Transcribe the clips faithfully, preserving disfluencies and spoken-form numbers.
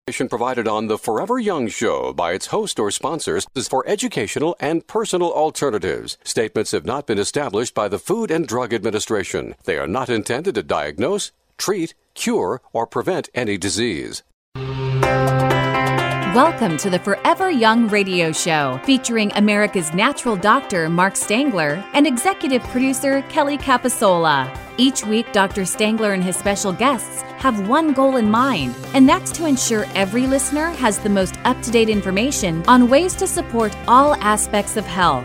Provided on the Forever Young Show by its host or sponsors is for educational and personal alternatives. Statements have not been established by the Food and Drug Administration. They are not intended to diagnose, treat, cure, or prevent any disease. Welcome to the Forever Young Radio Show, featuring America's natural doctor, Mark Stangler, and executive producer, Kelly Capasola. Each week, Doctor Stangler and his special guests have one goal in mind, and that's to ensure every listener has the most up-to-date information on ways to support all aspects of health.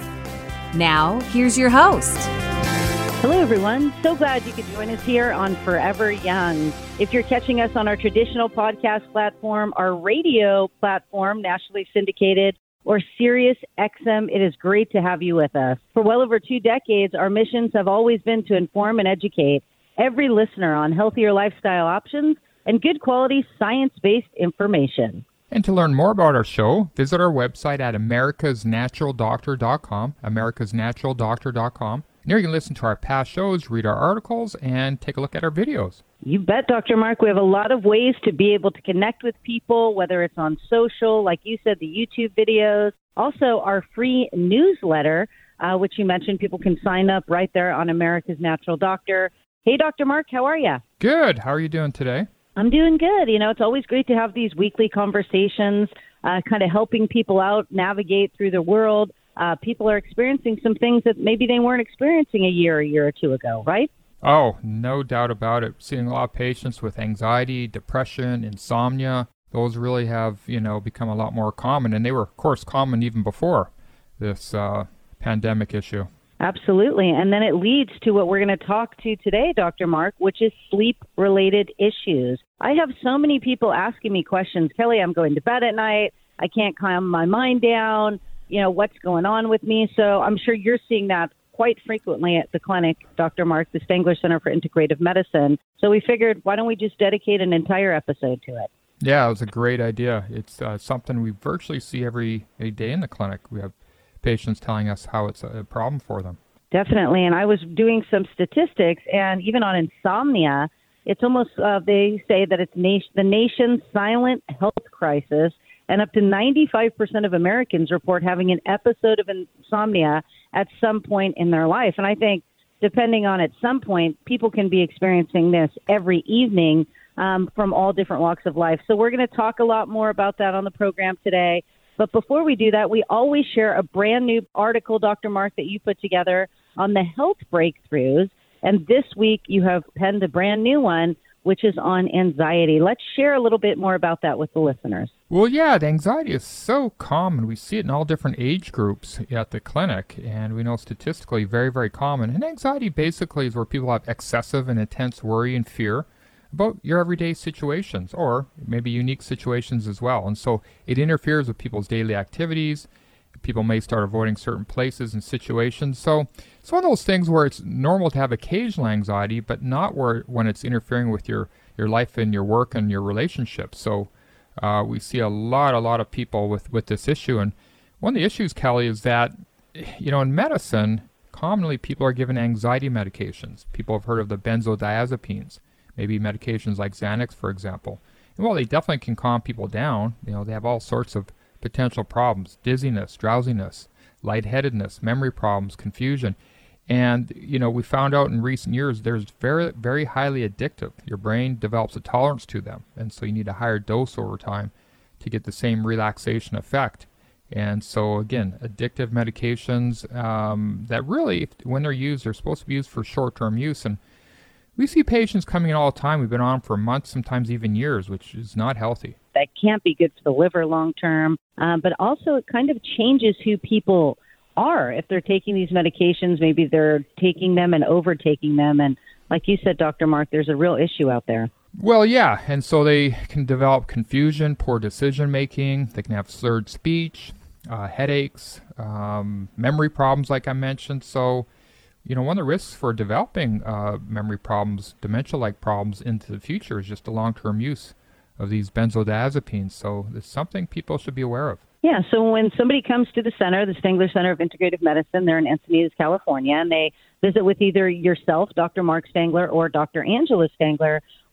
Now, here's your host. Hello, everyone. So glad you could join us here on Forever Young. If you're catching us on our traditional podcast platform, our radio platform, nationally syndicated, or Sirius X M, it is great to have you with us. For well over two decades, our missions have always been to inform and educate every listener on healthier lifestyle options and good quality science-based information. And to learn more about our show, visit our website at americas natural doctor dot com, americas natural doctor dot com. There you can listen to our past shows, read our articles, and take a look at our videos. You bet, Doctor Mark. We have a lot of ways to be able to connect with people, whether it's on social, like you said, the YouTube videos. Also, our free newsletter, uh, which you mentioned, people can sign up right there on America's Natural Doctor. Hey, Doctor Mark, how are you? Good. How are you doing today? I'm doing good. You know, it's always great to have these weekly conversations, uh, kind of helping people out navigate through the world. Uh, people are experiencing some things that maybe they weren't experiencing a year, a year or two ago, right? Oh, no doubt about it. Seeing a lot of patients with anxiety, depression, insomnia. Those really have, you know, become a lot more common. And they were, of course, common even before this uh, pandemic issue. Absolutely. And then it leads to what we're going to talk to today, Doctor Mark, which is sleep-related issues. I have so many people asking me questions. Kelly, I'm going to bed at night. I can't calm my mind down. You know, what's going on with me? So I'm sure you're seeing that quite frequently at the clinic, Doctor Mark, the Stangler Center for Integrative Medicine. So we figured, why don't we just dedicate an entire episode to it? Yeah, it was a great idea. It's uh, something we virtually see every, every day in the clinic. We have patients telling us how it's a problem for them. Definitely. And I was doing some statistics, and even on insomnia, it's almost, uh, they say that it's nation, the nation's silent health crisis. And up to ninety-five percent of Americans report having an episode of insomnia at some point in their life. And I think, depending on at some point, people can be experiencing this every evening um, from all different walks of life. So we're going to talk a lot more about that on the program today. But before we do that, we always share a brand new article, Doctor Mark, that you put together on the health breakthroughs. And this week you have penned a brand new one, which is on anxiety. Let's share a little bit more about that with the listeners. Well, yeah, the anxiety is so common. We see it in all different age groups at the clinic, and we know statistically very, very common. And anxiety basically is where people have excessive and intense worry and fear about your everyday situations, or maybe unique situations as well. And so it interferes with people's daily activities. People may start avoiding certain places and situations. So it's one of those things where it's normal to have occasional anxiety, but not where when it's interfering with your, your life and your work and your relationships. So uh, we see a lot, a lot of people with, with this issue. And one of the issues, Kelly, is that, you know, in medicine, commonly people are given anxiety medications. People have heard of the benzodiazepines, maybe medications like Xanax, for example. And while they definitely can calm people down, you know, they have all sorts of potential problems: dizziness, drowsiness, lightheadedness, memory problems, confusion. And, you know, we found out in recent years there's very, very highly addictive. Your brain develops a tolerance to them. And so you need a higher dose over time to get the same relaxation effect. And so, again, addictive medications um, that really, when they're used, they're supposed to be used for short-term use. And we see patients coming in all the time. We've been on for months, sometimes even years, which is not healthy. That can't be good for the liver long term, um, but also it kind of changes who people are. If they're taking these medications, maybe they're taking them and overtaking them. And like you said, Doctor Mark, there's a real issue out there. Well, yeah, and so they can develop confusion, poor decision-making. They can have slurred speech, uh, headaches, um, memory problems, like I mentioned. So, you know, one of the risks for developing uh, memory problems, dementia-like problems into the future is just the long-term use of these benzodiazepines. So it's something people should be aware of. Yeah, so when somebody comes to the center, the Stangler Center of Integrative Medicine, they're in Encinitas, California, and they visit with either yourself, Doctor Mark Stangler, or Doctor Angela Stangler,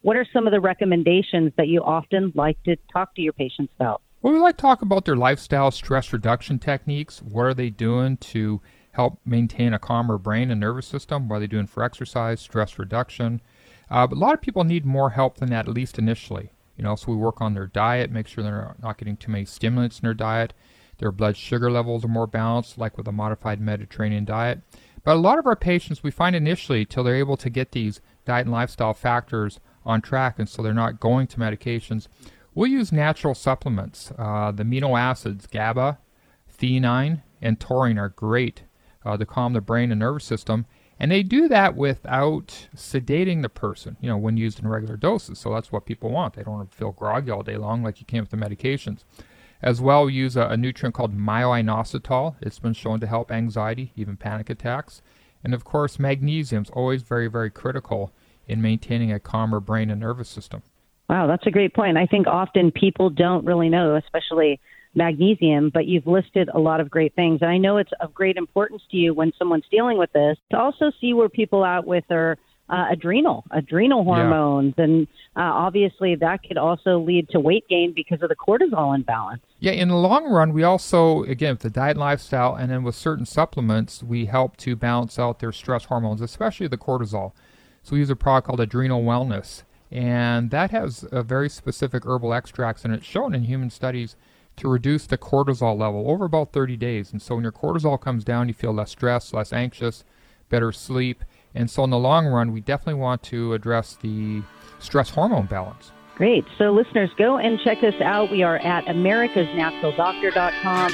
what are some of the recommendations that you often like to talk to your patients about? Well, we like to talk about their lifestyle stress reduction techniques. What are they doing to help maintain a calmer brain and nervous system? What are they doing for exercise, stress reduction? Uh, but a lot of people need more help than that, at least initially. You know, so we work on their diet, make sure they're not getting too many stimulants in their diet. Their blood sugar levels are more balanced, like with a modified Mediterranean diet. But a lot of our patients, we find initially, till they're able to get these diet and lifestyle factors on track, and so they're not going to medications, we'll use natural supplements. Uh, the amino acids, GABA, theanine, and taurine are great uh, to calm the brain and nervous system. And they do that without sedating the person, you know, when used in regular doses. So that's what people want. They don't want to feel groggy all day long like you can with the medications. As well, we use a, a nutrient called myo-inositol. It's been shown to help anxiety, even panic attacks. And of course, magnesium is always very, very critical in maintaining a calmer brain and nervous system. Wow, that's a great point. I think often people don't really know, especially magnesium, but you've listed a lot of great things. And I know it's of great importance to you when someone's dealing with this to also see where people are at with their uh, adrenal, adrenal hormones. Yeah. And uh, obviously that could also lead to weight gain because of the cortisol imbalance. Yeah, in the long run, we also, again, with the diet and lifestyle and then with certain supplements, we help to balance out their stress hormones, especially the cortisol. So we use a product called Adrenal Wellness. And that has a very specific herbal extracts, and it's shown in human studies to reduce the cortisol level over about thirty days. And so when your cortisol comes down, you feel less stressed, less anxious, better sleep. And so in the long run, we definitely want to address the stress hormone balance. Great. So listeners, go and check us out. We are at americas natural doctor dot com.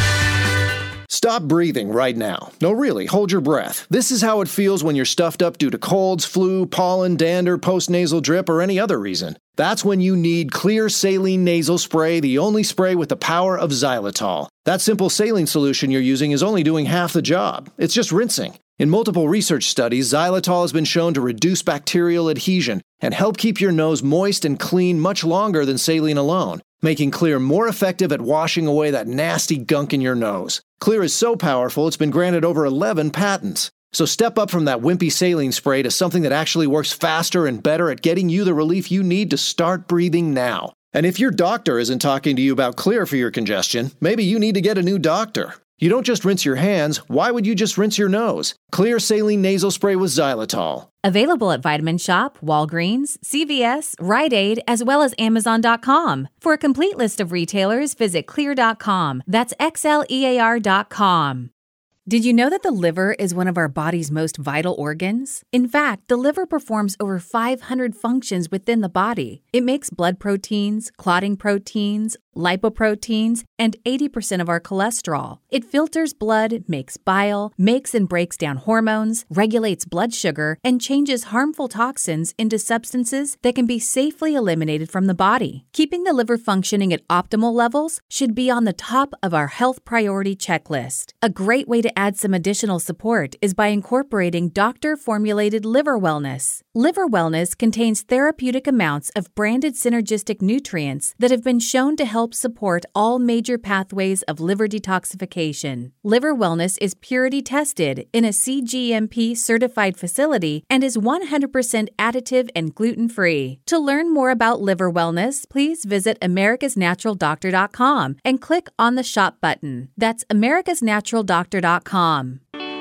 Stop breathing right now. No, really, hold your breath. This is how it feels when you're stuffed up due to colds, flu, pollen, dander, postnasal drip, or any other reason. That's when you need Xlear Saline Nasal Spray, the only spray with the power of xylitol. That simple saline solution you're using is only doing half the job. It's just rinsing. In multiple research studies, xylitol has been shown to reduce bacterial adhesion and help keep your nose moist and clean much longer than saline alone, making Xlear more effective at washing away that nasty gunk in your nose. Xlear is so powerful, it's been granted over eleven patents. So step up from that wimpy saline spray to something that actually works faster and better at getting you the relief you need to start breathing now. And if your doctor isn't talking to you about Xlear for your congestion, maybe you need to get a new doctor. You don't just rinse your hands. Why would you just rinse your nose? Xlear Saline Nasal Spray with xylitol. Available at Vitamin Shoppe, Walgreens, C V S, Rite Aid, as well as Amazon dot com. For a complete list of retailers, visit xlear dot com. That's X L E A R dot com. Did you know that the liver is one of our body's most vital organs? In fact, the liver performs over five hundred functions within the body. It makes blood proteins, clotting proteins, lipoproteins, and eighty percent of our cholesterol. It filters blood, makes bile, makes and breaks down hormones, regulates blood sugar, and changes harmful toxins into substances that can be safely eliminated from the body. Keeping the liver functioning at optimal levels should be on the top of our health priority checklist. A great way to add some additional support is by incorporating doctor-formulated Liver Wellness. Liver Wellness contains therapeutic amounts of branded synergistic nutrients that have been shown to help support all major pathways of liver detoxification. Liver Wellness is purity tested in a C G M P certified facility and is one hundred percent additive and gluten-free. To learn more about Liver Wellness, please visit americas natural doctor dot com and click on the shop button. That's americas natural doctor dot com.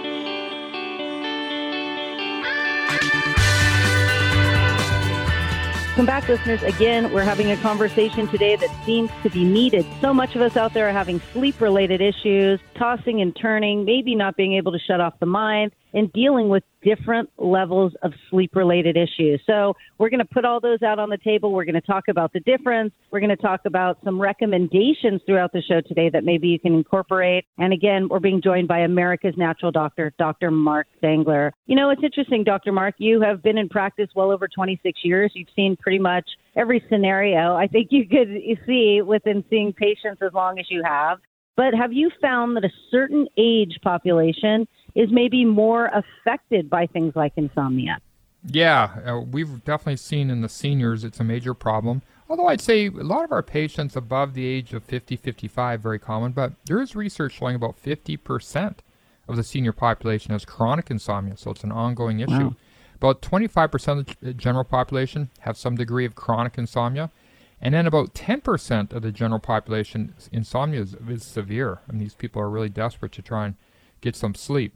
Welcome back, listeners. Again, we're having a conversation today that seems to be needed. So much of us out there are having sleep-related issues, tossing and turning, maybe not being able to shut off the mind, and dealing with different levels of sleep-related issues. So we're going to put all those out on the table. We're going to talk about the difference. We're going to talk about some recommendations throughout the show today that maybe you can incorporate. And again, we're being joined by America's Natural Doctor, Doctor Mark Stangler. You know, it's interesting, Doctor Mark, you have been in practice well over twenty-six years. You've seen pretty much every scenario I think you could see within seeing patients as long as you have. But have you found that a certain age population is maybe more affected by things like insomnia? Yeah, uh, we've definitely seen in the seniors it's a major problem. Although I'd say a lot of our patients above the age of fifty, fifty-five, very common, but there is research showing about fifty percent of the senior population has chronic insomnia, so it's an ongoing issue. Wow. About twenty-five percent of the general population have some degree of chronic insomnia. And then about ten percent of the general population, insomnia is, is severe. I mean, these people are really desperate to try and get some sleep.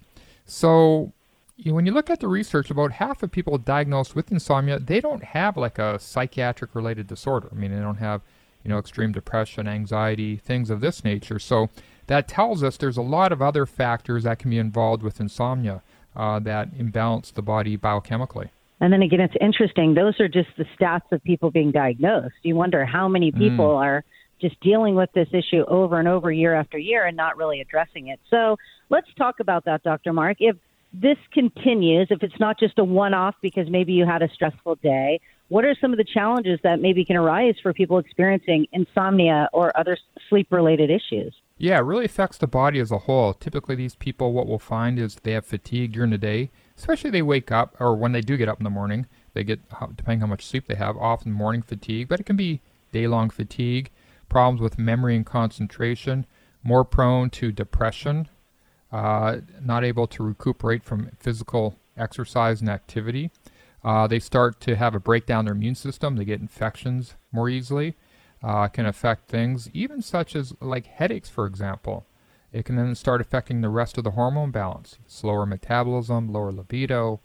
So you know, when you look at the research, about half of people diagnosed with insomnia, they don't have like a psychiatric-related disorder. I mean, they don't have, you know, extreme depression, anxiety, things of this nature. So that tells us there's a lot of other factors that can be involved with insomnia uh, that imbalance the body biochemically. And then again, it's interesting. Those are just the stats of people being diagnosed. You wonder how many people mm. are just dealing with this issue over and over year after year and not really addressing it. So let's talk about that, Doctor Mark. If this continues, if it's not just a one-off because maybe you had a stressful day, what are some of the challenges that maybe can arise for people experiencing insomnia or other sleep-related issues? Yeah, it really affects the body as a whole. Typically, these people, what we'll find is they have fatigue during the day, especially they wake up, or when they do get up in the morning, they get, depending how much sleep they have, often morning fatigue, but it can be day-long fatigue, problems with memory and concentration, more prone to depression, uh, not able to recuperate from physical exercise and activity. Uh, they start to have a breakdown in their immune system. They get infections more easily. Uh, can affect things, even such as like headaches, for example. It can then start affecting the rest of the hormone balance, slower metabolism, lower libido,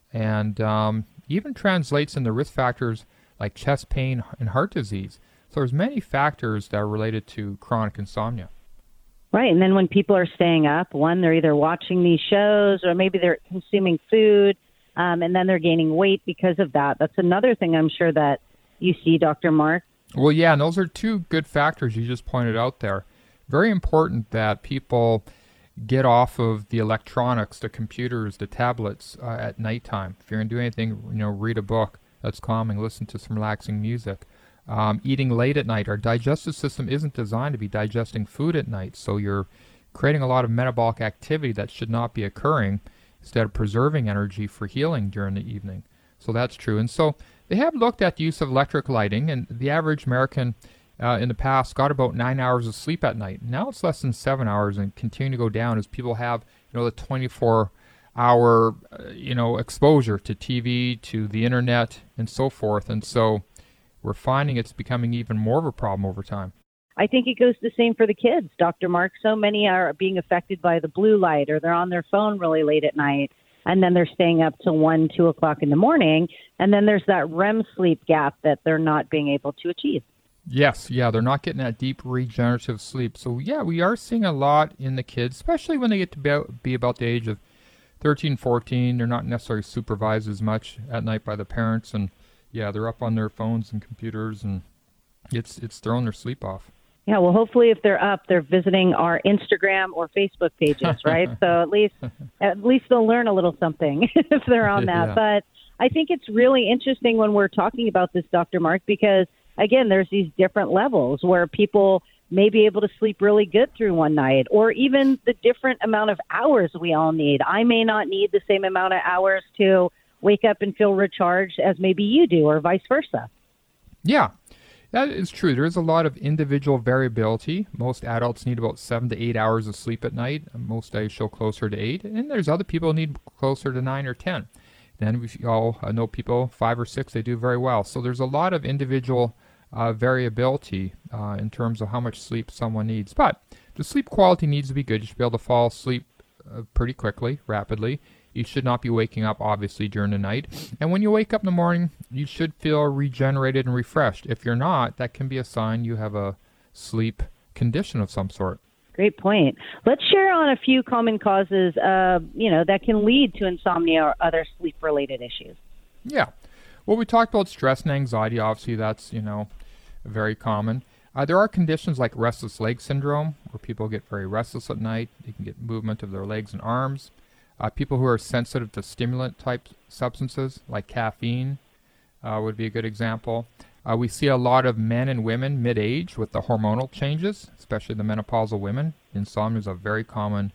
and um, even translates into risk factors like chest pain and heart disease. So there's many factors that are related to chronic insomnia. Right, and then when people are staying up, one, they're either watching these shows or maybe they're consuming food, um, and then they're gaining weight because of that. That's another thing I'm sure that you see, Doctor Mark. Well, yeah, and those are two good factors you just pointed out there. Very important that people get off of the electronics, the computers, the tablets uh, at nighttime. If you're going to do anything, you know, read a book that's calming, listen to some relaxing music. Um, eating late at night, our digestive system isn't designed to be digesting food at night, so you're creating a lot of metabolic activity that should not be occurring instead of preserving energy for healing during the evening. So that's true. And so they have looked at the use of electric lighting, and the average American uh, in the past got about nine hours of sleep at night. Now it's less than seven hours and continue to go down as people have, you know, the twenty-four hour, uh, you know, exposure to T V, to the internet, and so forth. And so we're finding it's becoming even more of a problem over time. I think it goes the same for the kids, Doctor Mark. So many are being affected by the blue light, or they're on their phone really late at night, and then they're staying up till one, two o'clock in the morning, and then there's that R E M sleep gap that they're not being able to achieve. Yes, yeah, they're not getting that deep regenerative sleep. So yeah, we are seeing a lot in the kids, especially when they get to be, be about the age of thirteen, fourteen. They're not necessarily supervised as much at night by the parents, and yeah, they're up on their phones and computers, and it's it's throwing their sleep off. Yeah, well, hopefully if they're up, they're visiting our Instagram or Facebook pages, right? So at least at least they'll learn a little something if they're on that. Yeah. But I think it's really interesting when we're talking about this, Doctor Mark, because, again, there's these different levels where people may be able to sleep really good through one night, or even the different amount of hours we all need. I may not need the same amount of hours to wake up and feel recharged as maybe you do, or vice versa. Yeah. That is true. There is a lot of individual variability. Most adults need about seven to eight hours of sleep at night. Most days show closer to eight. And there's other people who need closer to nine or ten. Then we all know people, five or six, they do very well. So there's a lot of individual uh, variability uh, in terms of how much sleep someone needs. But the sleep quality needs to be good. You should be able to fall asleep uh, pretty quickly, rapidly. You should not be waking up, obviously, during the night. And when you wake up in the morning, you should feel regenerated and refreshed. If you're not, that can be a sign you have a sleep condition of some sort. Great point. Let's share on a few common causes, uh, you know, that can lead to insomnia or other sleep-related issues. Yeah. Well, we talked about stress and anxiety. Obviously, that's, you know, very common. Uh, there are conditions like restless leg syndrome, where people get very restless at night. They can get movement of their legs and arms. Uh, people who are sensitive to stimulant-type substances, like caffeine, uh, would be a good example. Uh, we see a lot of men and women mid-age with the hormonal changes, especially the menopausal women. Insomnia is a very common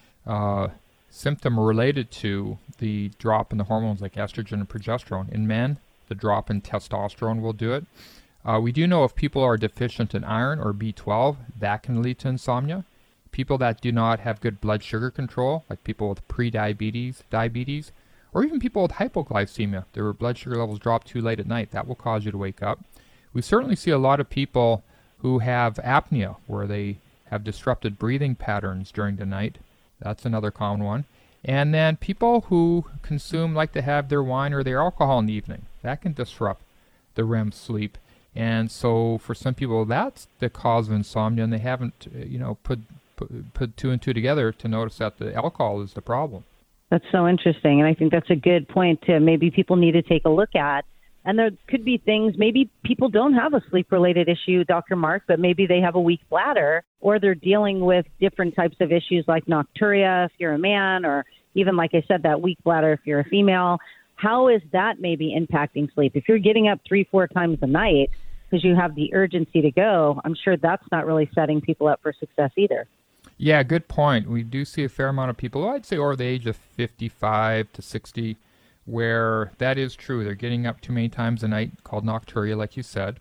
uh, symptom related to the drop in the hormones like estrogen and progesterone. In men, the drop in testosterone will do it. Uh, we do know if people are deficient in iron or B twelve, that can lead to insomnia. People that do not have good blood sugar control, like people with pre-diabetes, diabetes, or even people with hypoglycemia. Their blood sugar levels drop too late at night. That will cause you to wake up. We certainly see a lot of people who have apnea, where they have disrupted breathing patterns during the night. That's another common one. And then people who consume, like to have their wine or their alcohol in the evening. That can disrupt the R E M sleep. And so for some people, that's the cause of insomnia, and they haven't, you know, put, put, put two and two together to notice that the alcohol is the problem. That's so interesting, and I think that's a good point to maybe people need to take a look at. And there could be things, maybe people don't have a sleep-related issue, Doctor Mark, but maybe they have a weak bladder, or they're dealing with different types of issues like nocturia if you're a man, or even, like I said, that weak bladder if you're a female. How is that maybe impacting sleep? If you're getting up three, four times a night because you have the urgency to go, I'm sure that's not really setting people up for success either. Yeah, good point. We do see a fair amount of people, I'd say over the age of fifty-five to sixty, where that is true. They're getting up too many times a night, called nocturia, like you said.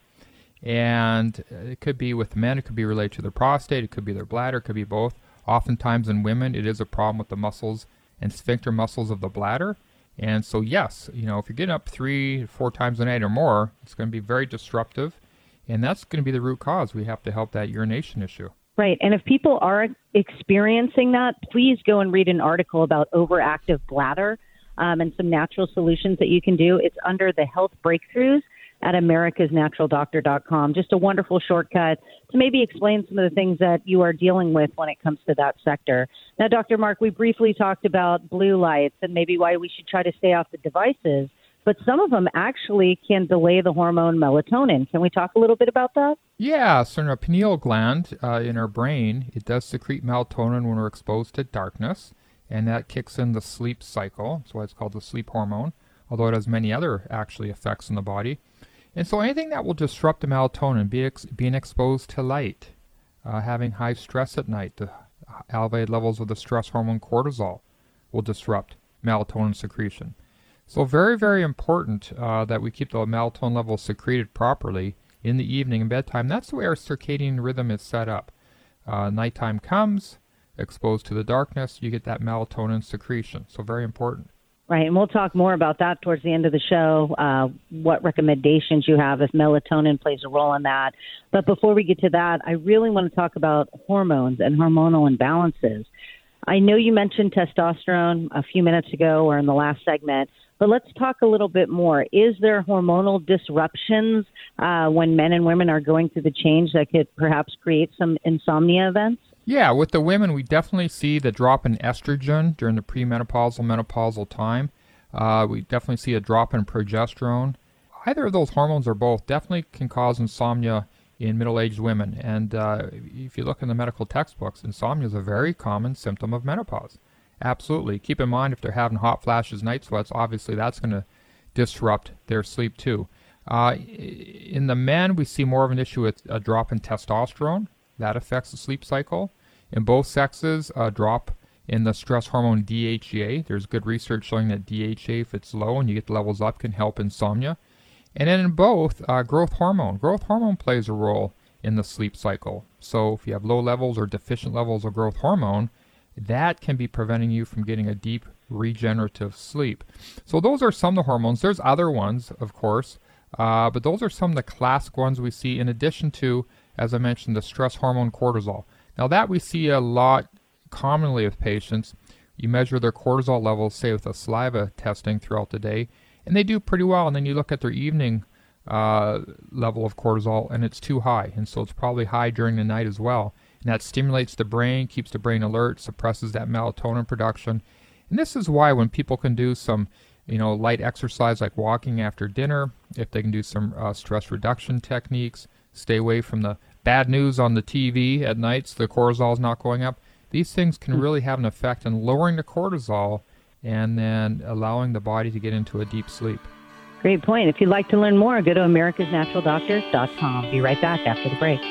And it could be with men, it could be related to their prostate, it could be their bladder, it could be both. Oftentimes in women, it is a problem with the muscles and sphincter muscles of the bladder. And so, yes, you know, if you're getting up three, four times a night or more, it's going to be very disruptive. And that's going to be the root cause. We have to help that urination issue. Right. And if people are experiencing that, please go and read an article about overactive bladder um, and some natural solutions that you can do. It's under the Health Breakthroughs at americas natural doctor dot com. Just a wonderful shortcut to maybe explain some of the things that you are dealing with when it comes to that sector. Now, Doctor Mark, we briefly talked about blue lights and maybe why we should try to stay off the devices, but some of them actually can delay the hormone melatonin. Can we talk a little bit about that? Yeah, so in our pineal gland uh, in our brain, it does secrete melatonin when we're exposed to darkness, and that kicks in the sleep cycle. That's why it's called the sleep hormone, although it has many other actually effects in the body. And so anything that will disrupt the melatonin, be ex- being exposed to light, uh, having high stress at night, the elevated levels of the stress hormone cortisol will disrupt melatonin secretion. So very, very important uh, that we keep the melatonin levels secreted properly in the evening and bedtime. That's the way our circadian rhythm is set up. Uh, nighttime comes, exposed to the darkness, you get that melatonin secretion. So very important. Right, and we'll talk more about that towards the end of the show, uh, what recommendations you have if melatonin plays a role in that. But before we get to that, I really want to talk about hormones and hormonal imbalances. I know you mentioned testosterone a few minutes ago or in the last segment, but let's talk a little bit more. Is there hormonal disruptions uh, when men and women are going through the change that could perhaps create some insomnia events? Yeah, with the women, we definitely see the drop in estrogen during the premenopausal, menopausal time. Uh, we definitely see a drop in progesterone. Either of those hormones or both definitely can cause insomnia in middle-aged women. And uh, if you look in the medical textbooks, insomnia is a very common symptom of menopause. Absolutely. Keep in mind if they're having hot flashes, night sweats, obviously that's going to disrupt their sleep too. Uh, in the men, we see more of an issue with a drop in testosterone. That affects the sleep cycle. In both sexes, a drop in the stress hormone D H E A. There's good research showing that D H E A, if it's low and you get the levels up, can help insomnia. And then in both, uh, growth hormone. Growth hormone plays a role in the sleep cycle. So if you have low levels or deficient levels of growth hormone, that can be preventing you from getting a deep regenerative sleep. So those are some of the hormones. There's other ones, of course, uh, but those are some of the classic ones we see in addition to, as I mentioned, the stress hormone cortisol. Now that we see a lot commonly with patients. You measure their cortisol levels, say with a saliva testing throughout the day, and they do pretty well. And then you look at their evening uh, level of cortisol, and it's too high. And so it's probably high during the night as well. And that stimulates the brain, keeps the brain alert, suppresses that melatonin production. And this is why when people can do some, you know, light exercise like walking after dinner, if they can do some uh, stress reduction techniques, stay away from the bad news on the T V at night so the cortisol is not going up, these things can really have an effect in lowering the cortisol and then allowing the body to get into a deep sleep. Great point. If you'd like to learn more, go to americas natural doctor dot com. Be right back after the break.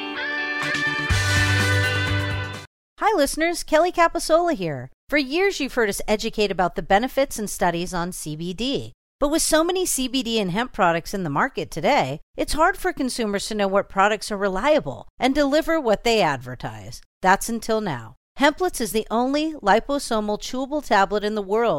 Hi, listeners. Kelly Capasola here. For years, you've heard us educate about the benefits and studies on C B D. But with so many C B D and hemp products in the market today, it's hard for consumers to know what products are reliable and deliver what they advertise. That's until now. Hemplets is the only liposomal chewable tablet in the world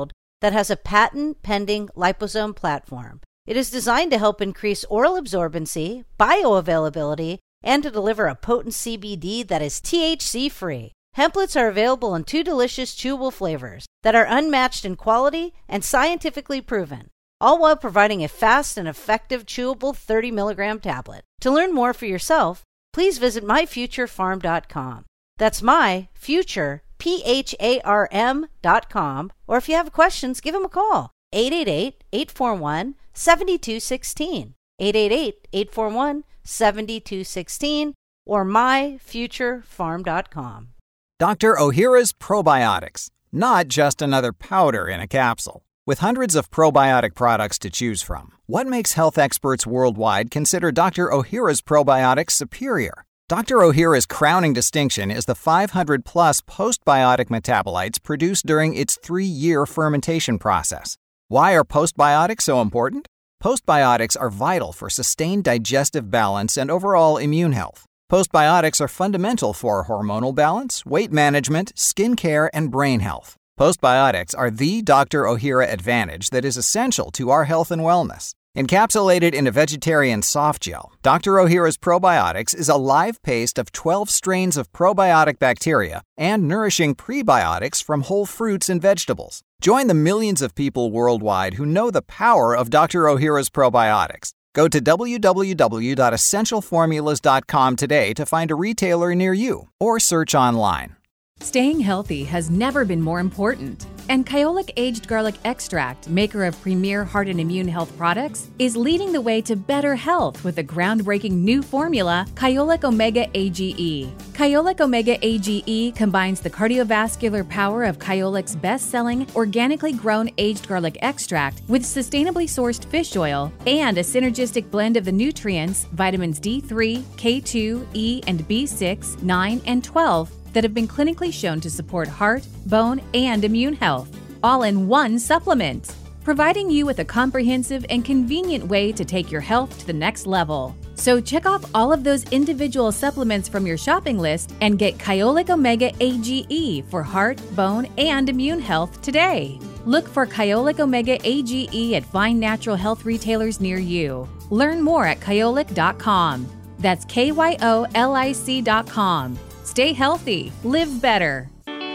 that has a patent-pending liposome platform. It is designed to help increase oral absorbency, bioavailability, and to deliver a potent C B D that is T H C-free. Hemplets are available in two delicious chewable flavors that are unmatched in quality and scientifically proven, all while providing a fast and effective chewable thirty milligram tablet. To learn more for yourself, please visit my future farm dot com. That's my future, P H A R M dot com, or if you have questions, give them a call, eight eight eight, eight four one, seven two one six, eight eight eight, eight four one, seven two one six, or my future farm dot com. Doctor Ohhira's Probiotics, not just another powder in a capsule. With hundreds of probiotic products to choose from, what makes health experts worldwide consider Doctor Ohhira's Probiotics superior? Doctor Ohhira's crowning distinction is the five hundred plus postbiotic metabolites produced during its three-year fermentation process. Why are postbiotics so important? Postbiotics are vital for sustained digestive balance and overall immune health. Postbiotics are fundamental for hormonal balance, weight management, skin care, and brain health. Postbiotics are the Doctor Ohhira advantage that is essential to our health and wellness. Encapsulated in a vegetarian soft gel, Doctor Ohhira's Probiotics is a live paste of twelve strains of probiotic bacteria and nourishing prebiotics from whole fruits and vegetables. Join the millions of people worldwide who know the power of Doctor Ohhira's Probiotics. Go to w w w dot essential formulas dot com today to find a retailer near you or search online. Staying healthy has never been more important. And Kyolic Aged Garlic Extract, maker of premier heart and immune health products, is leading the way to better health with the groundbreaking new formula, Kyolic Omega A G E. Kyolic Omega A G E combines the cardiovascular power of Kyolic's best-selling, organically grown aged garlic extract with sustainably sourced fish oil and a synergistic blend of the nutrients, vitamins D three, K two, E, and B six, nine, and twelve, that have been clinically shown to support heart, bone, and immune health, all in one supplement, providing you with a comprehensive and convenient way to take your health to the next level. So check off all of those individual supplements from your shopping list and get Kyolic Omega A G E for heart, bone, and immune health today. Look for Kyolic Omega A G E at fine natural health retailers near you. Learn more at kyolic dot com. That's K Y O L I C dot com. Stay healthy, live better.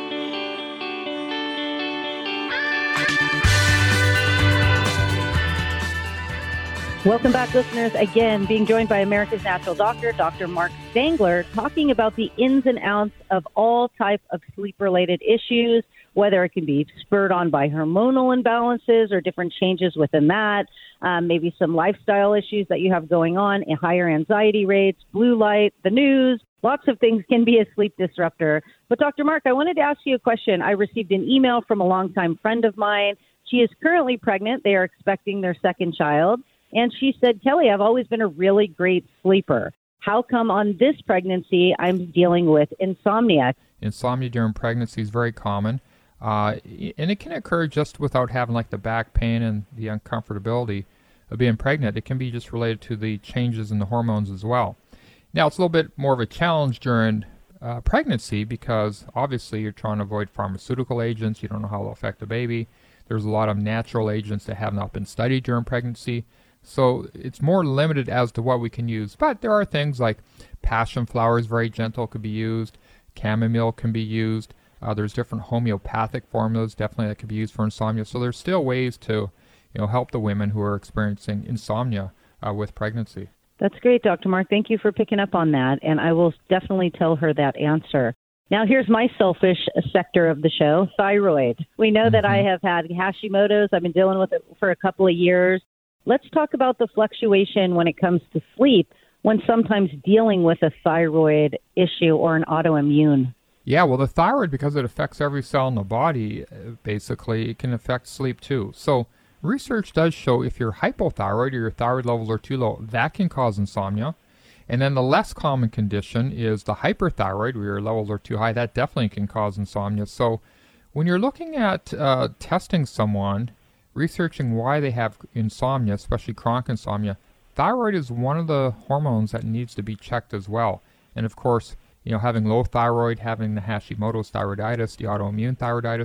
Welcome back, listeners. Again, being joined by America's Natural Doctor, Doctor Mark Stangler, talking about the ins and outs of all type of sleep-related issues, whether it can be spurred on by hormonal imbalances or different changes within that, um, maybe some lifestyle issues that you have going on, and higher anxiety rates, blue light, the news. Lots of things can be a sleep disruptor. But Doctor Mark, I wanted to ask you a question. I received an email from a longtime friend of mine. She is currently pregnant. They are expecting their second child. And she said, Kelly, I've always been a really great sleeper. How come on this pregnancy I'm dealing with insomnia? Insomnia during pregnancy is very common. Uh, and it can occur just without having like the back pain and the uncomfortability of being pregnant. It can be just related to the changes in the hormones as well. Now, it's a little bit more of a challenge during uh, pregnancy because obviously you're trying to avoid pharmaceutical agents. You don't know how they'll affect the baby. There's a lot of natural agents that have not been studied during pregnancy. So it's more limited as to what we can use. But there are things like passion flower is very gentle, could be used. Chamomile can be used. Uh, there's different homeopathic formulas definitely that could be used for insomnia. So there's still ways to, you know, help the women who are experiencing insomnia uh, with pregnancy. That's great, Doctor Mark. Thank you for picking up on that, and I will definitely tell her that answer. Now, here's my selfish sector of the show, thyroid. We know mm-hmm. that I have had Hashimoto's. I've been dealing with it for a couple of years. Let's talk about the fluctuation when it comes to sleep when sometimes dealing with a thyroid issue or an autoimmune. Yeah, well, the thyroid, because it affects every cell in the body, basically, it can affect sleep too. So research does show if you're hypothyroid or your thyroid levels are too low, that can cause insomnia. And then the less common condition is the hyperthyroid, where your levels are too high. That definitely can cause insomnia. So when you're looking at uh, testing someone, researching why they have insomnia, especially chronic insomnia, thyroid is one of the hormones that needs to be checked as well. And of course, you know, having low thyroid, having the Hashimoto's thyroiditis, the autoimmune thyroiditis,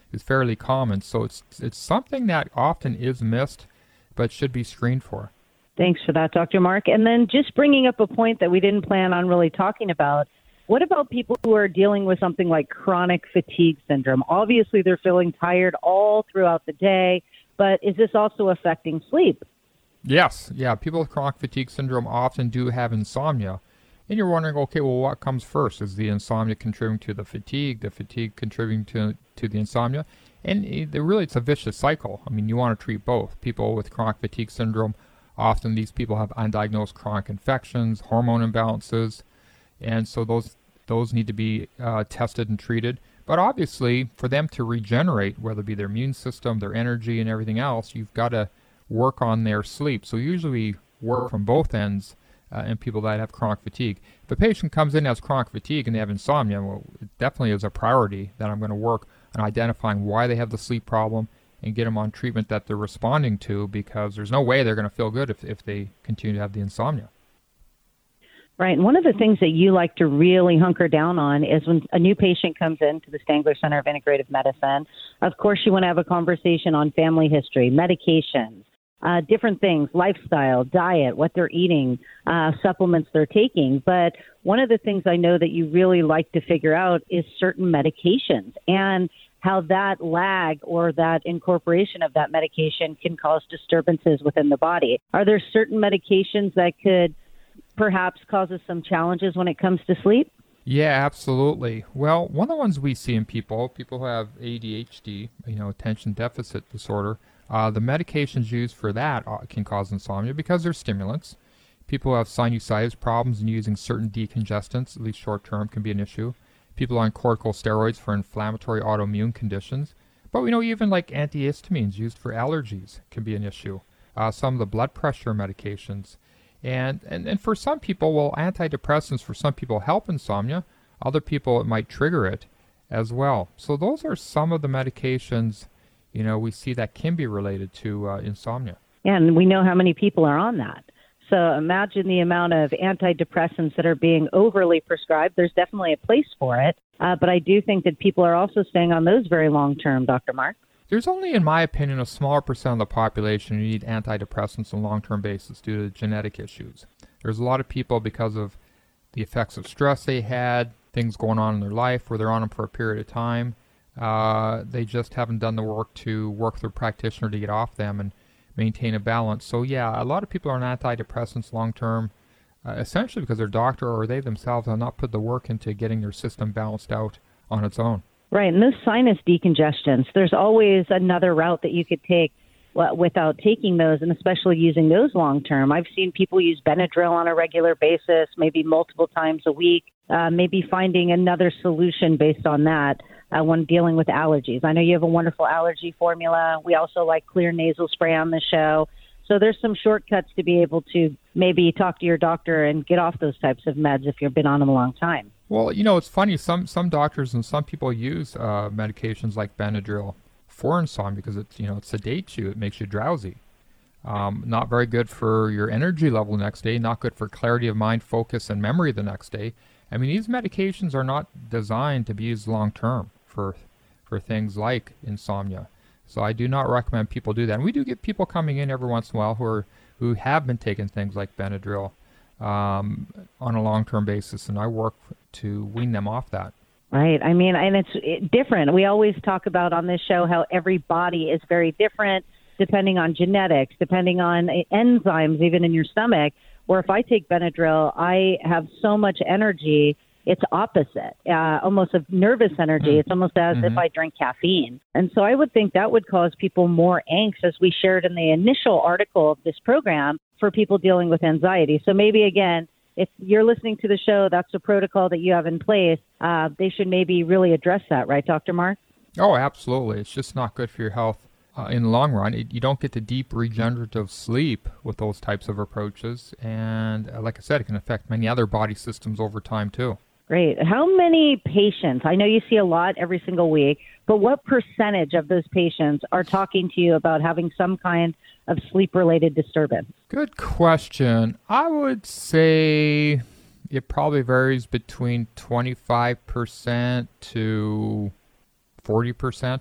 is fairly common. So it's it's something that often is missed, but should be screened for. Thanks for that, Doctor Mark. And then just bringing up a point that we didn't plan on really talking about, what about people who are dealing with something like chronic fatigue syndrome? Obviously, they're feeling tired all throughout the day, but is this also affecting sleep? Yes. Yeah, people with chronic fatigue syndrome often do have insomnia. And you're wondering, okay, well, what comes first? Is the insomnia contributing to the fatigue, the fatigue contributing to, to the insomnia? And it, really, it's a vicious cycle. I mean, you want to treat both. People with chronic fatigue syndrome, often these people have undiagnosed chronic infections, hormone imbalances, and so those those need to be uh, tested and treated. But obviously, for them to regenerate, whether it be their immune system, their energy, and everything else, you've got to work on their sleep. So usually we work from both ends uh, in people that have chronic fatigue. If a patient comes in as chronic fatigue and they have insomnia, well, it definitely is a priority that I'm going to work on identifying why they have the sleep problem and get them on treatment that they're responding to, because there's no way they're going to feel good if, if they continue to have the insomnia. Right. And one of the things that you like to really hunker down on is when a new patient comes into the Stangler Center of Integrative Medicine, of course, you want to have a conversation on family history, medications, uh, different things, lifestyle, diet, what they're eating, uh, supplements they're taking. But one of the things I know that you really like to figure out is certain medications and how that lag or that incorporation of that medication can cause disturbances within the body. Are there certain medications that could perhaps cause us some challenges when it comes to sleep? Yeah, absolutely. Well, one of the ones we see in people, people who have A D H D, you know, attention deficit disorder, uh, the medications used for that can cause insomnia because they're stimulants. People who have sinusitis problems and using certain decongestants, at least short term, can be an issue. People on corticosteroids for inflammatory autoimmune conditions. But we know even like antihistamines used for allergies can be an issue. Uh, some of the blood pressure medications. And, and, and for some people, well, antidepressants for some people help insomnia. Other people, it might trigger it as well. So those are some of the medications, you know, we see that can be related to uh, insomnia. Yeah, and we know how many people are on that. So imagine the amount of antidepressants that are being overly prescribed. There's definitely a place for it. Uh, but I do think that people are also staying on those very long term, Doctor Mark. There's only, in my opinion, a smaller percent of the population who need antidepressants on a long-term basis due to genetic issues. There's a lot of people, because of the effects of stress they had, things going on in their life where they're on them for a period of time, uh, they just haven't done the work to work with their practitioner to get off them and maintain a balance. So yeah, a lot of people are on antidepressants long-term, uh, essentially because their doctor or they themselves have not put the work into getting their system balanced out on its own. Right, and those sinus decongestions, there's always another route that you could take without taking those, and especially using those long-term. I've seen people use Benadryl on a regular basis, maybe multiple times a week, uh, maybe finding another solution based on that uh, when dealing with allergies. I know you have a wonderful allergy formula. We also like Clear nasal spray on the show. So there's some shortcuts to be able to maybe talk to your doctor and get off those types of meds if you've been on them a long time. Well, you know, it's funny. Some some doctors and some people use uh, medications like Benadryl for insomnia because it's, you know, it sedates you. It makes you drowsy. Um, not very good for your energy level the next day. Not good for clarity of mind, focus, and memory the next day. I mean, these medications are not designed to be used long term for for things like insomnia. So I do not recommend people do that. And we do get people coming in every once in a while who are who have been taking things like Benadryl um, on a long-term basis, and I work to wean them off that. Right. I mean, and it's it, different. We always talk about on this show how every body is very different depending on genetics, depending on enzymes, even in your stomach, where if I take Benadryl, I have so much energy. It's opposite, uh, almost of nervous energy. Mm. It's almost as mm-hmm. if I drink caffeine. And so I would think that would cause people more angst, as we shared in the initial article of this program, for people dealing with anxiety. So maybe, again, if you're listening to the show, that's the protocol that you have in place. Uh, they should maybe really address that, right, Doctor Mark? Oh, absolutely. It's just not good for your health uh, in the long run. It, you don't get the deep regenerative sleep with those types of approaches. And uh, like I said, it can affect many other body systems over time, too. Great. How many patients, I know you see a lot every single week, but what percentage of those patients are talking to you about having some kind of sleep-related disturbance? Good question. I would say it probably varies between twenty-five percent to forty percent.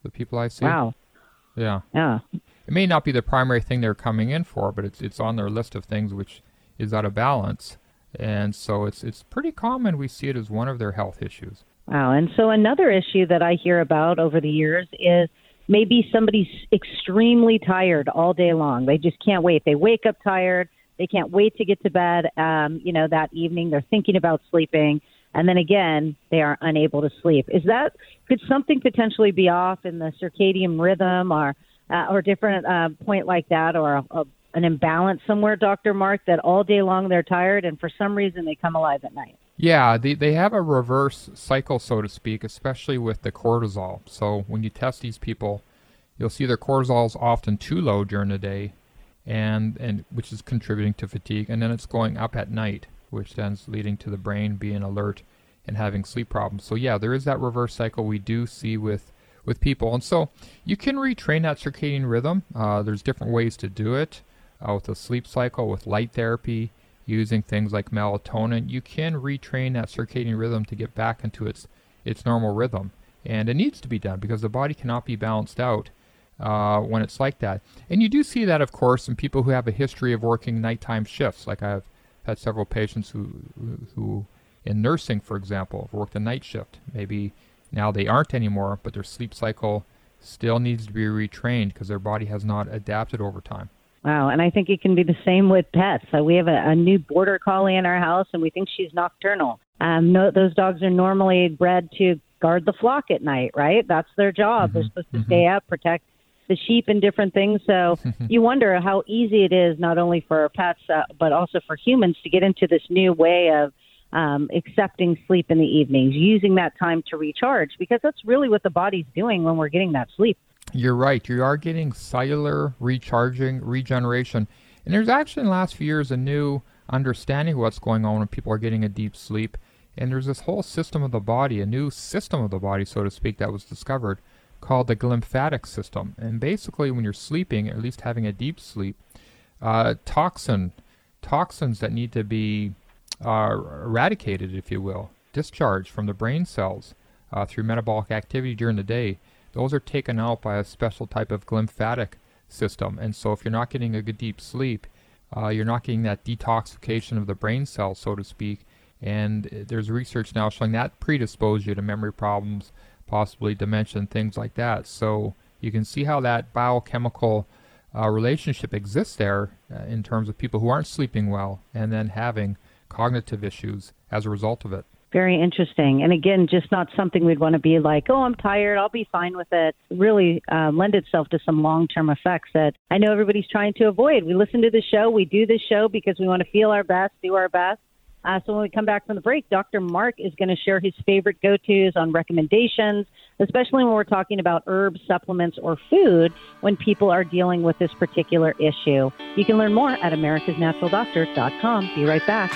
the people I see. Wow. Yeah. Yeah. It may not be the primary thing they're coming in for, but it's it's on their list of things which is out of balance. And so it's it's pretty common. We see it as one of their health issues. Wow. And so another issue that I hear about over the years is maybe somebody's extremely tired all day long. They just can't wait. They wake up tired. They can't wait to get to bed, um, you know, that evening. They're thinking about sleeping. And then again, they are unable to sleep. Is that, could something potentially be off in the circadian rhythm or uh, or different uh, point like that, or a, a, an imbalance somewhere, Doctor Mark, that all day long they're tired and for some reason they come alive at night? Yeah, they, they have a reverse cycle, so to speak, especially with the cortisol. So when you test these people, you'll see their cortisol is often too low during the day, and, and which is contributing to fatigue, and then it's going up at night, which then is leading to the brain being alert and having sleep problems. So yeah, there is that reverse cycle we do see with, with people. And so you can retrain that circadian rhythm. Uh, there's different ways to do it uh, with the sleep cycle, with light therapy, using things like melatonin. You can retrain that circadian rhythm to get back into its its normal rhythm. And it needs to be done because the body cannot be balanced out uh, when it's like that. And you do see that, of course, in people who have a history of working nighttime shifts. Like I've had several patients who, who in nursing, for example, have worked a night shift. Maybe now they aren't anymore, but their sleep cycle still needs to be retrained because their body has not adapted over time. Wow, and I think it can be the same with pets. So we have a, a new border collie in our house, and we think she's nocturnal. Um, no, those dogs are normally bred to guard the flock at night, right? That's their job. Mm-hmm. They're supposed to mm-hmm. stay up, protect the sheep and different things. So you wonder how easy it is, not only for our pets, uh, but also for humans to get into this new way of um, accepting sleep in the evenings, using that time to recharge, because that's really what the body's doing when we're getting that sleep. You're right. You are getting cellular recharging, regeneration. And there's actually in the last few years a new understanding of what's going on when people are getting a deep sleep. And there's this whole system of the body, a new system of the body, so to speak, that was discovered called the glymphatic system. And basically when you're sleeping, or at least having a deep sleep, uh, toxin, toxins that need to be uh, eradicated, if you will, discharged from the brain cells uh, through metabolic activity during the day, those are taken out by a special type of glymphatic system. And so if you're not getting a good deep sleep, uh, you're not getting that detoxification of the brain cells, so to speak. And there's research now showing that predisposes you to memory problems, possibly dementia and things like that. So you can see how that biochemical uh, relationship exists there uh, in terms of people who aren't sleeping well and then having cognitive issues as a result of it. Very interesting. And again, just not something we'd want to be like, oh, I'm tired, I'll be fine with it. Really uh, lend itself to some long-term effects that I know everybody's trying to avoid. We listen to the show. We do this show because we want to feel our best, do our best. Uh, so when we come back from the break, Doctor Mark is going to share his favorite go-tos on recommendations, especially when we're talking about herbs, supplements, or food when people are dealing with this particular issue. You can learn more at americas natural doctor dot com. Be right back.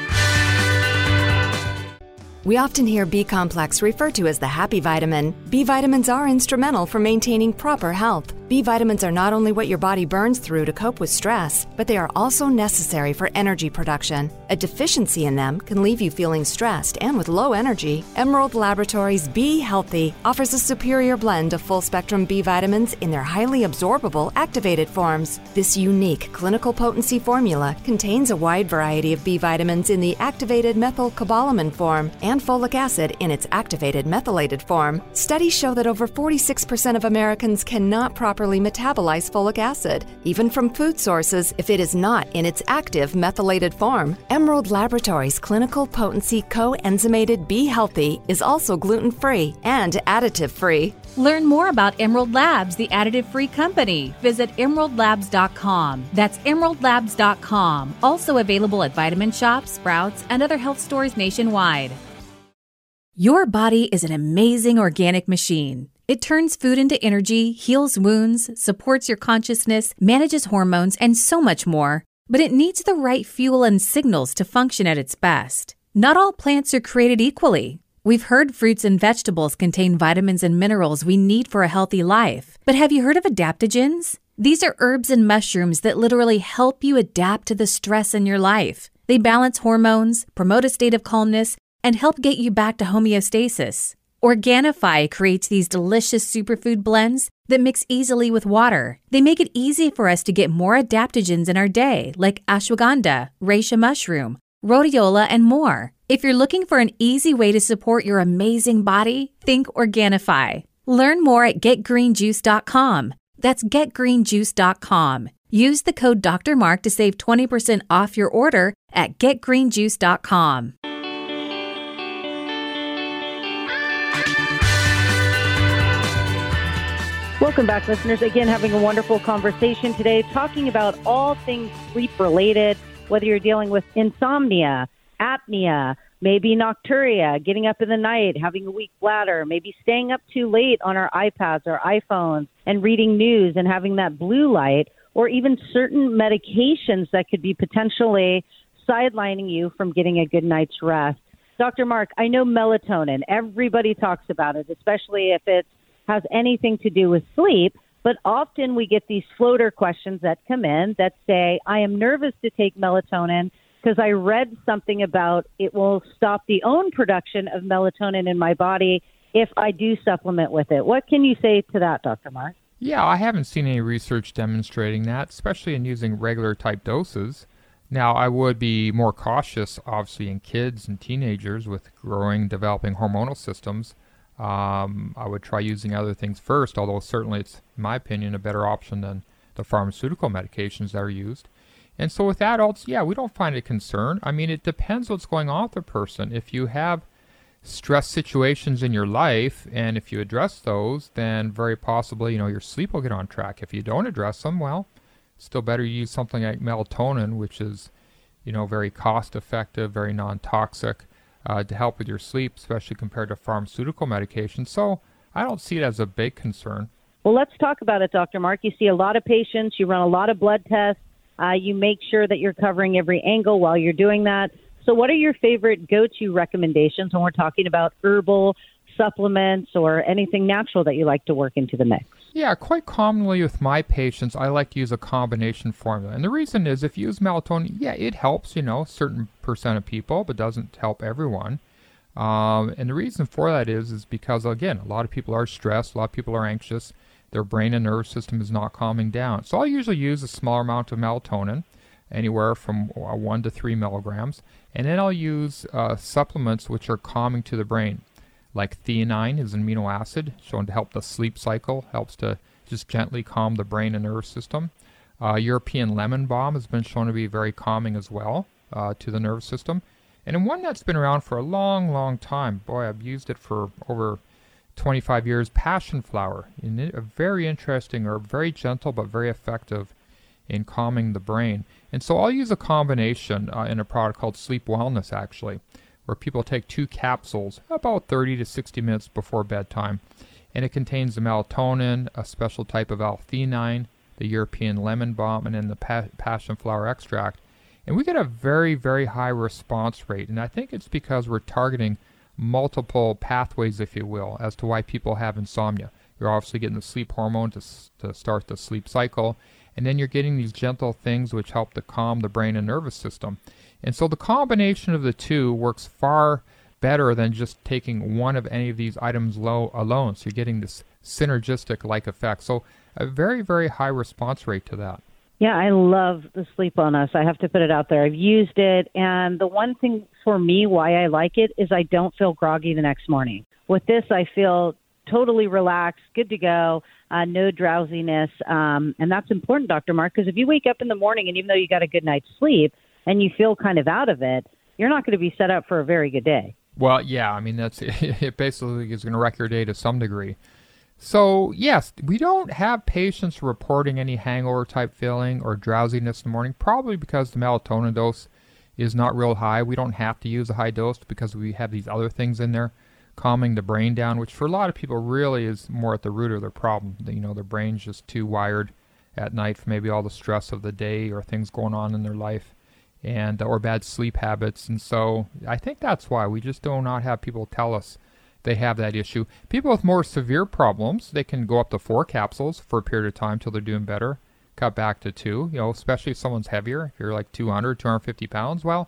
We often hear B-complex referred to as the happy vitamin. B vitamins are instrumental for maintaining proper health. B vitamins are not only what your body burns through to cope with stress, but they are also necessary for energy production. A deficiency in them can leave you feeling stressed and with low energy. Emerald Laboratories Be Healthy offers a superior blend of full-spectrum B vitamins in their highly absorbable activated forms. This unique clinical potency formula contains a wide variety of B vitamins in the activated methylcobalamin form and folic acid in its activated methylated form. Studies show that over forty-six percent of Americans cannot properly metabolize folic acid, even from food sources, if it is not in its active methylated form. Emerald Laboratories Clinical Potency Coenzymated Be Healthy is also gluten-free and additive-free. Learn more about Emerald Labs, the additive-free company. Visit emerald labs dot com. That's emerald labs dot com. Also available at Vitamin Shoppe, Sprouts, and other health stores nationwide. Your body is an amazing organic machine. It turns food into energy, heals wounds, supports your consciousness, manages hormones, and so much more. But it needs the right fuel and signals to function at its best. Not all plants are created equally. We've heard fruits and vegetables contain vitamins and minerals we need for a healthy life. But have you heard of adaptogens? These are herbs and mushrooms that literally help you adapt to the stress in your life. They balance hormones, promote a state of calmness, and help get you back to homeostasis. Organifi creates these delicious superfood blends that mix easily with water. They make it easy for us to get more adaptogens in our day, like ashwagandha, reishi mushroom, rhodiola, and more. If you're looking for an easy way to support your amazing body, think Organifi. Learn more at get green juice dot com. That's get green juice dot com. Use the code Doctor Mark to save twenty percent off your order at get green juice dot com. Welcome back, listeners. Again, having a wonderful conversation today, talking about all things sleep-related, whether you're dealing with insomnia, apnea, maybe nocturia, getting up in the night, having a weak bladder, maybe staying up too late on our iPads or iPhones and reading news and having that blue light, or even certain medications that could be potentially sidelining you from getting a good night's rest. Doctor Mark, I know melatonin. Everybody talks about it, especially if it has anything to do with sleep, but often we get these floater questions that come in that say, I am nervous to take melatonin because I read something about it will stop the own production of melatonin in my body if I do supplement with it. What can you say to that, Doctor Mark? Yeah, I haven't seen any research demonstrating that, especially in using regular type doses. Now, I would be more cautious, obviously, in kids and teenagers with growing, developing hormonal systems. Um, I would try using other things first, although certainly it's, in my opinion, a better option than the pharmaceutical medications that are used. And so with adults, yeah, we don't find it a concern. I mean, it depends what's going on with the person. If you have stress situations in your life, and if you address those, then very possibly, you know, your sleep will get on track. If you don't address them, well, still better use something like melatonin, which is, you know, very cost-effective, very non-toxic, Uh, to help with your sleep, especially compared to pharmaceutical medication. So I don't see it as a big concern. Well, let's talk about it, Doctor Mark. You see a lot of patients. You run a lot of blood tests. Uh, you make sure that you're covering every angle while you're doing that. So what are your favorite go-to recommendations when we're talking about herbal supplements or anything natural that you like to work into the mix? Yeah, quite commonly with my patients, I like to use a combination formula. And the reason is if you use melatonin, yeah, it helps, you know, a certain percent of people, but doesn't help everyone. Um, and the reason for that is, is because, again, a lot of people are stressed, a lot of people are anxious, their brain and nervous system is not calming down. So I'll usually use a smaller amount of melatonin, anywhere from uh, one to three milligrams. And then I'll use uh, supplements which are calming to the brain. Like theanine is an amino acid shown to help the sleep cycle, helps to just gently calm the brain and nervous system. Uh, European lemon balm has been shown to be very calming as well uh, to the nervous system. And then one that's been around for a long, long time, boy, I've used it for over twenty-five years, passion flower. And it, a very interesting herb, very gentle but very effective in calming the brain. And so I'll use a combination uh, in a product called Sleep Wellness, actually, where people take two capsules about thirty to sixty minutes before bedtime. And it contains the melatonin, a special type of L-theanine, the European lemon balm, and then the pa- passion flower extract. And we get a very, very high response rate. And I think it's because we're targeting multiple pathways, if you will, as to why people have insomnia. You're obviously getting the sleep hormone to, to start the sleep cycle. And then you're getting these gentle things which help to calm the brain and nervous system. And so the combination of the two works far better than just taking one of any of these items low alone. So you're getting this synergistic-like effect. So a very, very high response rate to that. Yeah, I love the Sleep Wellness. I have to put it out there. I've used it, and the one thing for me why I like it is I don't feel groggy the next morning. With this, I feel totally relaxed, good to go, uh, no drowsiness, um, and that's important, Doctor Mark, because if you wake up in the morning and even though you got a good night's sleep and you feel kind of out of it, you're not going to be set up for a very good day. Well, yeah, I mean, that's it basically is going to wreck your day to some degree. So, yes, we don't have patients reporting any hangover-type feeling or drowsiness in the morning, probably because the melatonin dose is not real high. We don't have to use a high dose because we have these other things in there calming the brain down, which for a lot of people really is more at the root of their problem. You know, their brain's just too wired at night for maybe all the stress of the day or things going on in their life, and or bad sleep habits. And so I think that's why we just do not have people tell us they have that issue. People with more severe problems, they can go up to four capsules for a period of time till they're doing better, cut back to two, you know, especially if someone's heavier. If you're like two hundred, two hundred fifty pounds, well,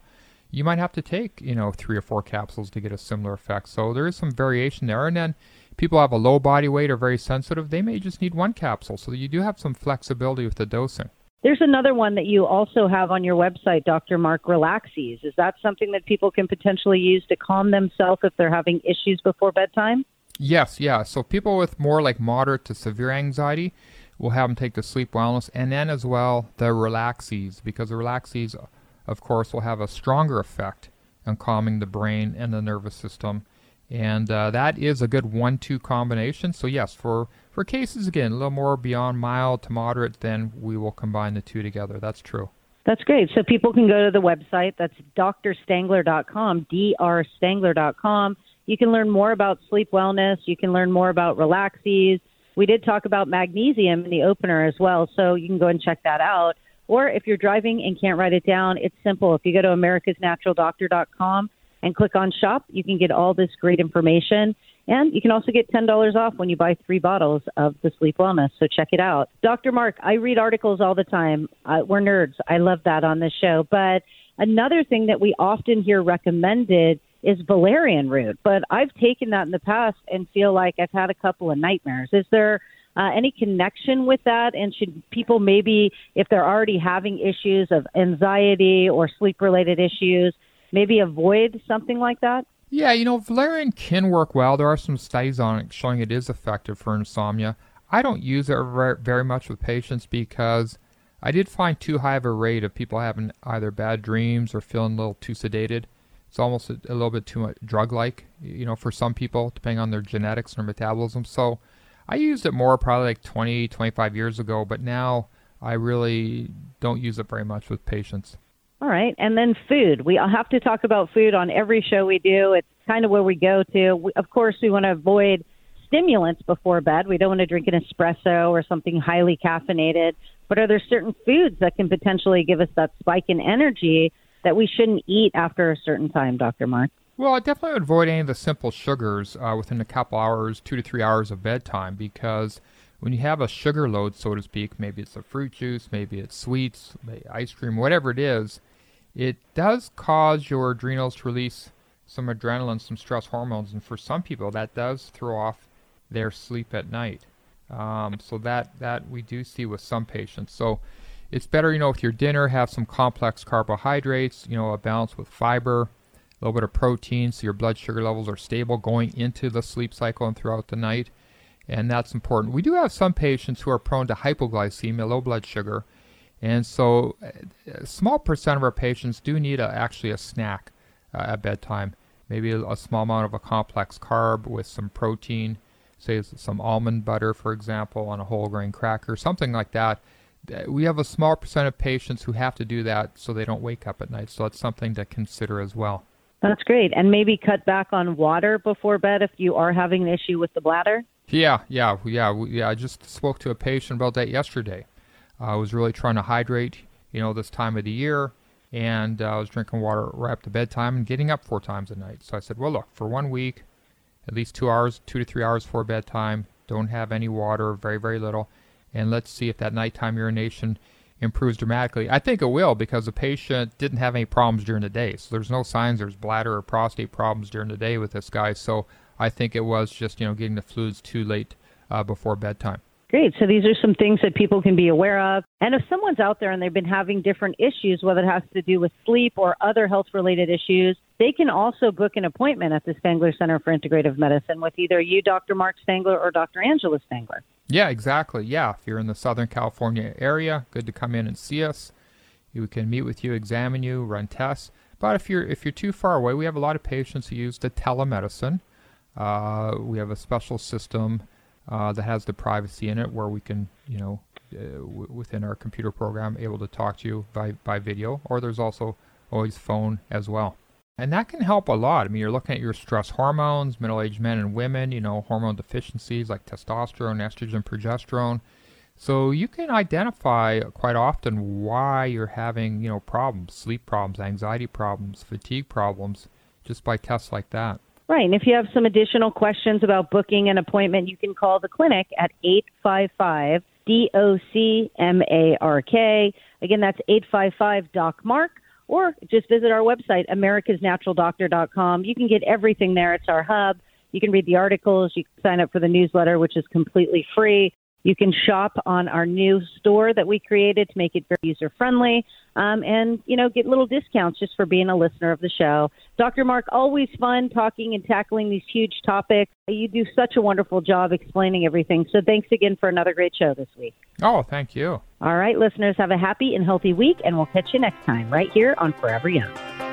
you might have to take, you know, three or four capsules to get a similar effect. So there is some variation there. And then people have a low body weight or very sensitive, they may just need one capsule. So you do have some flexibility with the dosing. There's another one that you also have on your website, Doctor Mark, Relaxes. Is that something that people can potentially use to calm themselves if they're having issues before bedtime? Yes, yeah. So people with more like moderate to severe anxiety, we'll have them take the Sleep Wellness, and then as well the Relaxes, because the Relaxes, of course, will have a stronger effect on calming the brain and the nervous system. And uh, that is a good one two combination. So yes, for, for cases, again, a little more beyond mild to moderate, then we will combine the two together. That's true. That's great. So people can go to the website. That's d r stangler dot com, d r stangler dot com. You can learn more about Sleep Wellness. You can learn more about Relaxes. We did talk about magnesium in the opener as well, so you can go and check that out. Or if you're driving and can't write it down, it's simple. If you go to americas natural doctor dot com and click on shop, you can get all this great information. And you can also get ten dollars off when you buy three bottles of the Sleep Wellness. So check it out. Doctor Mark, I read articles all the time. Uh, we're nerds. I love that on this show. But another thing that we often hear recommended is valerian root. But I've taken that in the past and feel like I've had a couple of nightmares. Is there uh, any connection with that? And should people maybe, if they're already having issues of anxiety or sleep-related issues, maybe avoid something like that? Yeah, you know, valerian can work well. There are some studies on it showing it is effective for insomnia. I don't use it very much with patients because I did find too high of a rate of people having either bad dreams or feeling a little too sedated. It's almost a, a little bit too much drug-like, you know, for some people, depending on their genetics and their metabolism. So I used it more probably like twenty, twenty-five years ago, but now I really don't use it very much with patients. All right. And then food. We have to talk about food on every show we do. It's kind of where we go to. We, of course, we want to avoid stimulants before bed. We don't want to drink an espresso or something highly caffeinated. But are there certain foods that can potentially give us that spike in energy that we shouldn't eat after a certain time, Doctor Mark? Well, I definitely would avoid any of the simple sugars uh, within a couple hours, two to three hours of bedtime, because when you have a sugar load, so to speak, maybe it's a fruit juice, maybe it's sweets, maybe ice cream, whatever it is, it does cause your adrenals to release some adrenaline, some stress hormones, and for some people that does throw off their sleep at night. Um, so that, that we do see with some patients. So it's better, you know, with your dinner, have some complex carbohydrates, you know, a balance with fiber, a little bit of protein so your blood sugar levels are stable going into the sleep cycle and throughout the night. And that's important. We do have some patients who are prone to hypoglycemia, low blood sugar. And so a small percent of our patients do need a, actually a snack uh, at bedtime. Maybe a, a small amount of a complex carb with some protein, say some almond butter, for example, on a whole grain cracker, something like that. We have a small percent of patients who have to do that so they don't wake up at night. So that's something to consider as well. That's great. And maybe cut back on water before bed if you are having an issue with the bladder? Yeah, yeah, yeah. Yeah, I just spoke to a patient about that yesterday. Uh, I was really trying to hydrate, you know, this time of the year, and uh, I was drinking water right up to bedtime and getting up four times a night. So I said, well, look, for one week, at least two hours, two to three hours before bedtime, don't have any water, very, very little, and let's see if that nighttime urination improves dramatically. I think it will because the patient didn't have any problems during the day. So there's no signs there's bladder or prostate problems during the day with this guy. So I think it was just, you know, getting the fluids too late uh, before bedtime. Great. So these are some things that people can be aware of. And if someone's out there and they've been having different issues, whether it has to do with sleep or other health-related issues, they can also book an appointment at the Stangler Center for Integrative Medicine with either you, Doctor Mark Stangler, or Doctor Angela Stangler. Yeah, exactly. Yeah, if you're in the Southern California area, good to come in and see us. We can meet with you, examine you, run tests. But if you're if you're too far away, we have a lot of patients who use the telemedicine. Uh, we have a special system uh, that has the privacy in it where we can, you know, uh, w- within our computer program, able to talk to you by, by video. Or there's also always phone as well. And that can help a lot. I mean, you're looking at your stress hormones, middle-aged men and women, you know, hormone deficiencies like testosterone, estrogen, progesterone. So you can identify quite often why you're having, you know, problems, sleep problems, anxiety problems, fatigue problems, just by tests like that. Right. And if you have some additional questions about booking an appointment, you can call the clinic at eight five five, D O C M A R K. Again, that's eight five five, D O C, M A R K. or just visit our website, americas natural doctor dot com. You can get everything there. It's our hub. You can read the articles. You can sign up for the newsletter, which is completely free. You can shop on our new store that we created to make it very user-friendly, um, and, you know, get little discounts just for being a listener of the show. Doctor Mark, always fun talking and tackling these huge topics. You do such a wonderful job explaining everything. So thanks again for another great show this week. Oh, thank you. All right, listeners, have a happy and healthy week, and we'll catch you next time right here on Forever Young.